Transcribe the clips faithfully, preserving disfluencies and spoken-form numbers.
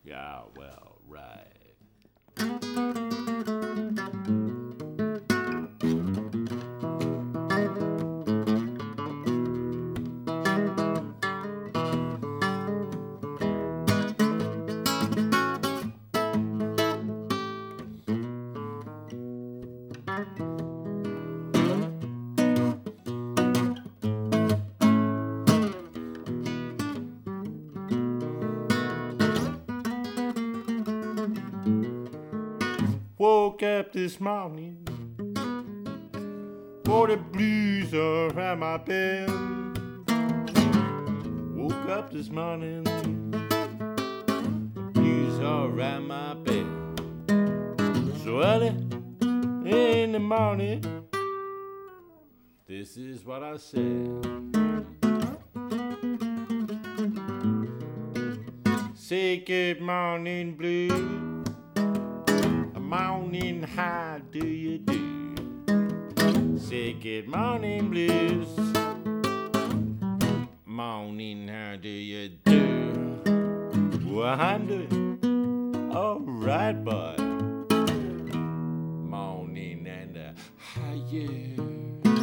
Yeah, well, right. Woke up this morning, for the blues around my bed. Woke up this morning, the blues around my bed. So early in the morning, this is what I said. Say good morning, blue. Morning, how do you do? Say good morning, blues. Morning, how do you do? Well, I'm doing all right, boy. Morning and uh, how you?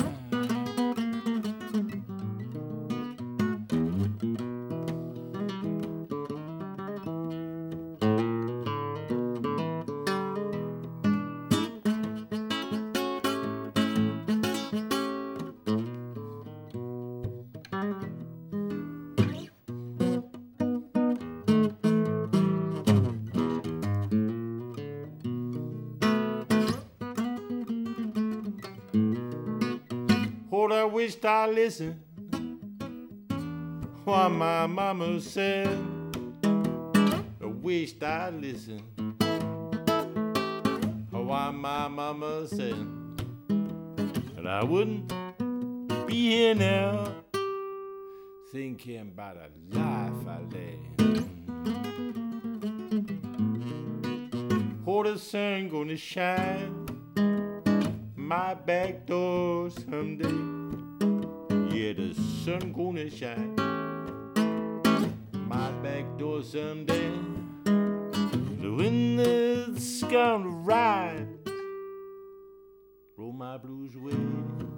Oh, I wished I listened what my mama said. I wished I listened what my mama said, and I wouldn't be here now thinking about a life I led. Oh, the sun gonna shine my back door someday. Yeah, the sun gonna shine my back door someday. The wind is gonna rise, roll my blues away.